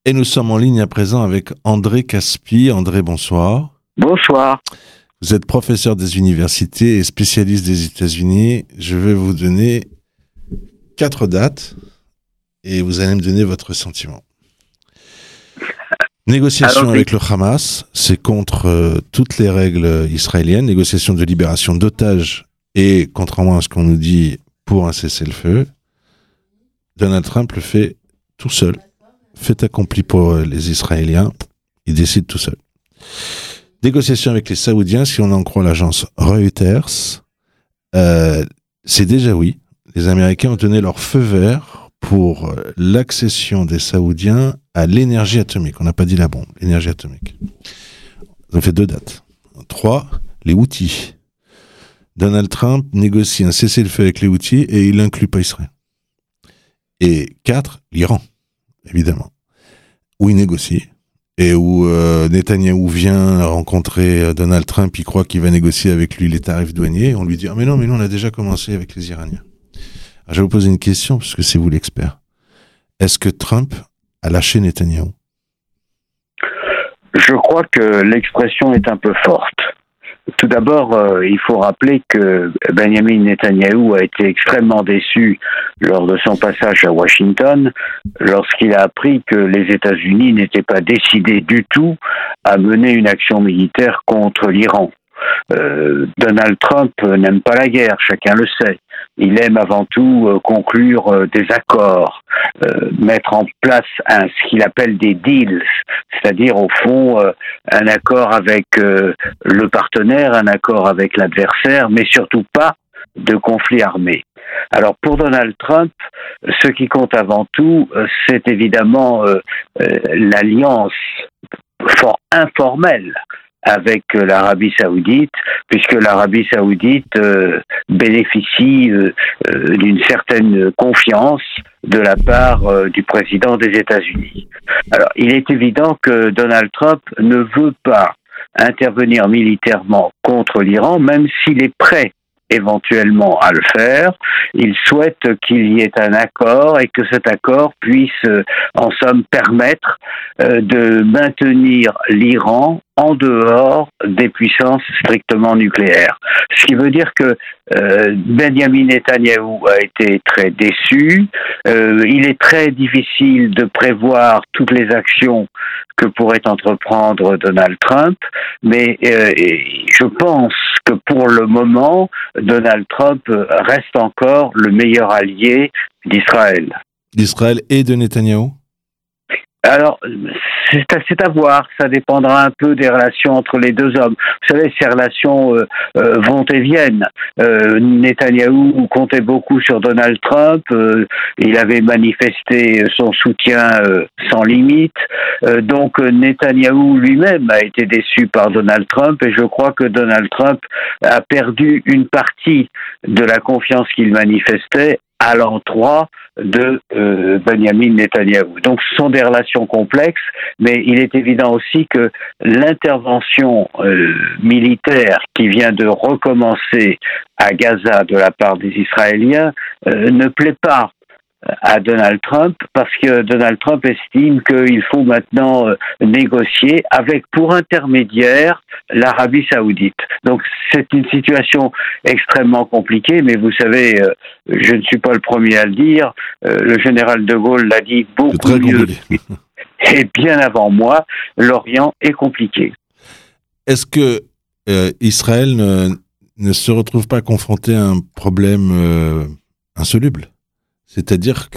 Et nous sommes en ligne à présent avec André Caspi. André, bonsoir. Bonsoir. Vous êtes professeur des universités et spécialiste des États-Unis. Je vais vous donner 4 dates et vous allez me donner votre sentiment. Négociation avec le Hamas, c'est contre toutes les règles israéliennes. Négociation de libération d'otages et, contrairement à ce qu'on nous dit, pour un cessez-le-feu. Donald Trump le fait tout seul. Fait accompli pour les Israéliens. Il décide tout seul. Négociation avec les Saoudiens, si on en croit l'agence Reuters, c'est déjà oui. Les Américains ont donné leur feu vert pour l'accession des Saoudiens à l'énergie atomique. On n'a pas dit la bombe, l'énergie atomique. Ils ont fait 2 dates. 3, les Houthis. Donald Trump négocie un cessez-le-feu avec les Houthis et il n'inclut pas Israël. Et 4, l'Iran, évidemment, où il négocie. Et où Netanyahou vient rencontrer Donald Trump, il croit qu'il va négocier avec lui les tarifs douaniers, et on lui dit « Ah mais non, on a déjà commencé avec les Iraniens. » Alors, je vais vous poser une question, parce que c'est vous l'expert. Est-ce que Trump a lâché Netanyahou ? Je crois que l'expression est un peu forte. Tout d'abord, il faut rappeler que Benjamin Netanyahou a été extrêmement déçu lors de son passage à Washington lorsqu'il a appris que les États-Unis n'étaient pas décidés du tout à mener une action militaire contre l'Iran. Donald Trump n'aime pas la guerre, chacun le sait. Il aime avant tout conclure des accords, mettre en place ce qu'il appelle des deals, c'est-à-dire au fond un accord avec le partenaire, un accord avec l'adversaire, mais surtout pas de conflit armé. Alors pour Donald Trump, ce qui compte avant tout, c'est évidemment l'alliance fort informelle avec l'Arabie Saoudite, puisque l'Arabie Saoudite bénéficie d'une certaine confiance de la part du président des États-Unis. Alors, il est évident que Donald Trump ne veut pas intervenir militairement contre l'Iran, même s'il est prêt éventuellement à le faire. Il souhaite qu'il y ait un accord et que cet accord puisse, en somme, permettre de maintenir l'Iran en dehors des puissances strictement nucléaires. Ce qui veut dire que Benjamin Netanyahou a été très déçu. Il est très difficile de prévoir toutes les actions que pourrait entreprendre Donald Trump, mais je pense que pour le moment, Donald Trump reste encore le meilleur allié d'Israël. D'Israël et de Netanyahou ? Alors, c'est à voir, ça dépendra un peu des relations entre les deux hommes. Vous savez, ces relations vont et viennent. Netanyahou comptait beaucoup sur Donald Trump, il avait manifesté son soutien sans limite, donc Netanyahou lui-même a été déçu par Donald Trump et je crois que Donald Trump a perdu une partie de la confiance qu'il manifestait à l'endroit de Benjamin Netanyahou. Donc ce sont des relations complexes, mais il est évident aussi que l'intervention militaire qui vient de recommencer à Gaza de la part des Israéliens ne plaît pas à Donald Trump parce que Donald Trump estime qu'il faut maintenant négocier avec pour intermédiaire l'Arabie Saoudite. Donc c'est une situation extrêmement compliquée, mais vous savez, je ne suis pas le premier à le dire, le général de Gaulle l'a dit beaucoup mieux et bien avant moi, l'Orient est compliqué. Est-ce que Israël ne se retrouve pas confronté à un problème insoluble ? C'est-à-dire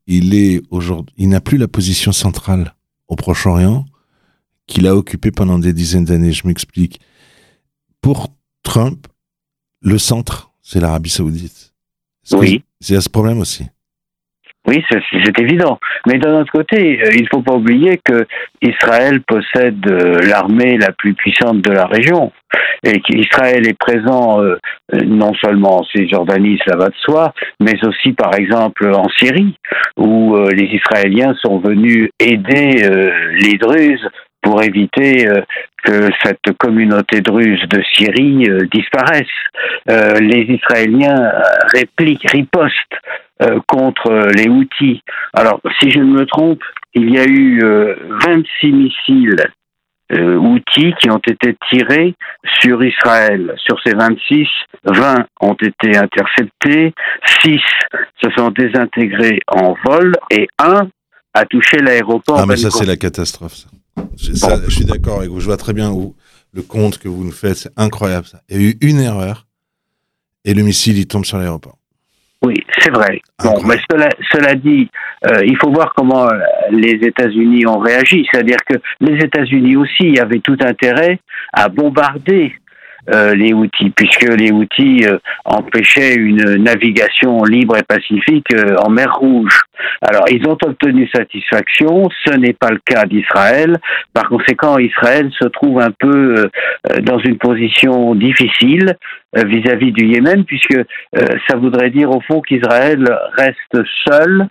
qu'il n'a plus la position centrale au Proche-Orient qu'il a occupée pendant des dizaines d'années. Je m'explique. Pour Trump, le centre, c'est l'Arabie Saoudite. Oui. C'est à ce problème aussi. Oui, c'est évident. Mais d'un autre côté, il ne faut pas oublier que Israël possède l'armée la plus puissante de la région. Et qu'Israël est présent non seulement en Cisjordanie, cela va de soi, mais aussi par exemple en Syrie, où les Israéliens sont venus aider les Druzes pour éviter que cette communauté druze de Syrie disparaisse. Les Israéliens ripostent contre les Houthis. Alors, si je ne me trompe, il y a eu 26 missiles Houthis qui ont été tirés sur Israël. Sur ces 26, 20 ont été interceptés, 6 se sont désintégrés en vol et 1 a touché l'aéroport. Ah, mais ça, c'est la catastrophe, ça. Je suis d'accord avec vous. Je vois très bien le compte que vous nous faites. C'est incroyable, ça. Il y a eu une erreur et le missile, il tombe sur l'aéroport. Oui, c'est vrai. Bon, mais cela dit, il faut voir comment les États-Unis ont réagi. C'est-à-dire que les États-Unis aussi avaient tout intérêt à bombarder les Houthis, puisque les Houthis empêchaient une navigation libre et pacifique en mer Rouge. Alors, ils ont obtenu satisfaction, ce n'est pas le cas d'Israël. Par conséquent, Israël se trouve un peu dans une position difficile vis-à-vis du Yémen, puisque ça voudrait dire au fond qu'Israël reste seul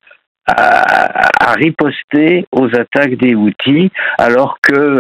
à riposter aux attaques des Houthis, alors que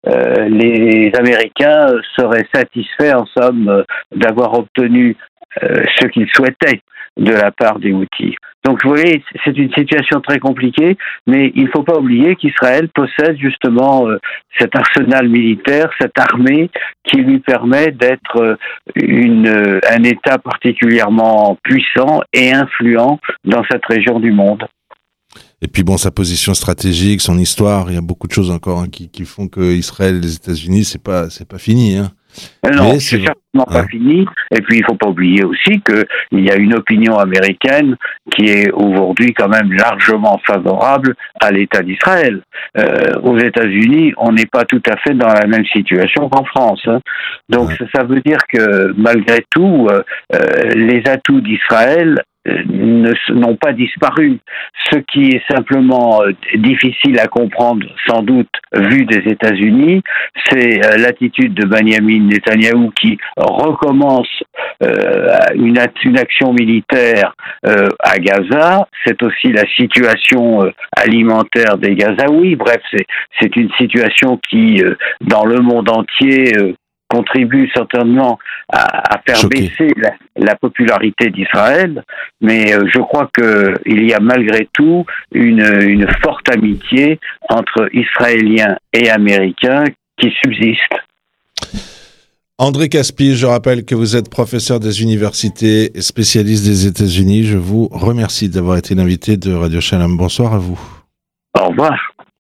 les Américains seraient satisfaits en somme d'avoir obtenu ce qu'ils souhaitaient de la part des Houthis. Donc vous voyez, c'est une situation très compliquée, mais il ne faut pas oublier qu'Israël possède justement cet arsenal militaire, cette armée qui lui permet d'être un État particulièrement puissant et influent dans cette région du monde. Et puis bon, sa position stratégique, son histoire, il y a beaucoup de choses encore qui font que Israël et les États-Unis, c'est pas fini, hein. Non, c'est certainement pas fini. Et puis il faut pas oublier aussi qu'il y a une opinion américaine qui est aujourd'hui quand même largement favorable à l'État d'Israël. Aux États-Unis, on n'est pas tout à fait dans la même situation qu'en France, hein. Donc ça veut dire que malgré tout, les atouts d'Israël n'ont pas disparu. Ce qui est simplement difficile à comprendre, sans doute, vu des États-Unis, c'est l'attitude de Benyamin Netanyahou qui recommence une action militaire à Gaza. C'est aussi la situation alimentaire des Gazaouis. Bref, c'est une situation qui, dans le monde entier, contribue certainement à faire baisser la popularité d'Israël, mais je crois qu'il y a malgré tout une forte amitié entre Israéliens et Américains qui subsiste. André Caspy, je rappelle que vous êtes professeur des universités et spécialiste des États-Unis. Je vous remercie d'avoir été l'invité de Radio Shalom. Bonsoir à vous. Au revoir.